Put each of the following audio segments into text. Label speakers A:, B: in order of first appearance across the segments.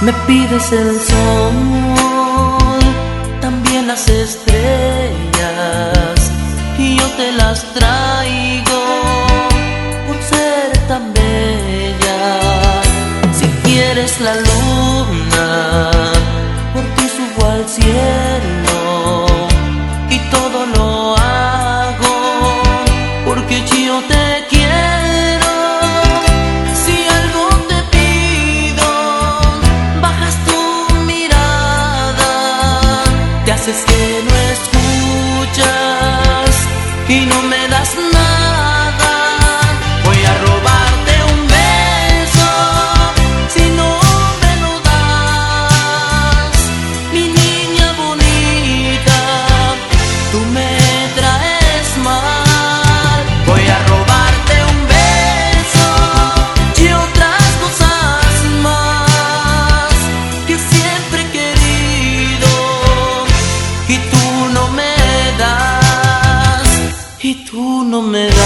A: Me pides el sol, también las estrellas, y yo te las traigo por ser tan bella. Si quieres la luna, por ti subo al cielo, y todo lo hago porque yo te quiero. Si algo te pido, bajas tu mirada, te haces que no escuchas y no me das nada. Voy a robarte un beso si no me lo das, mi niña bonita, tú me traes mal. Voy a robarte un beso y otras cosas más que siempre he querido y tú no me das, y tú no me das.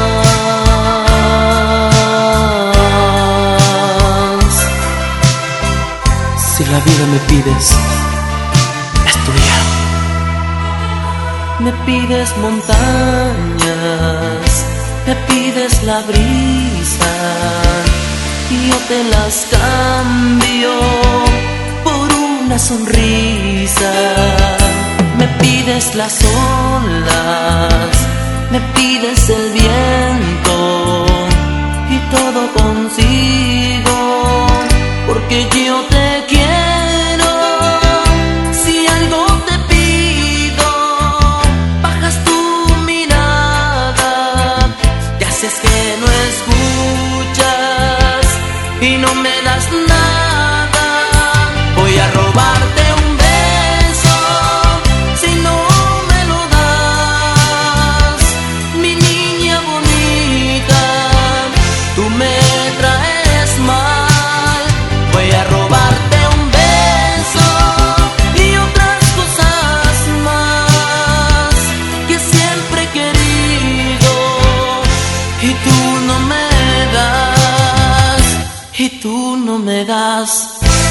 A: Si la vida me pides, es tuya. Me pides montañas, me pides la brisa, y yo te las cambio por una sonrisa. Me pides las olas, me pides el viento, y todo consigo porque yo te quiero. Si algo te pido, bajas tu mirada, te haces que no escuchas y no me das nada. Voy a robarte un beso si no me lo das, mi niña bonita, tú me traes mal. Voy a robarte un beso y otras cosas más que siempre he querido y tú no me das, y tú no me das.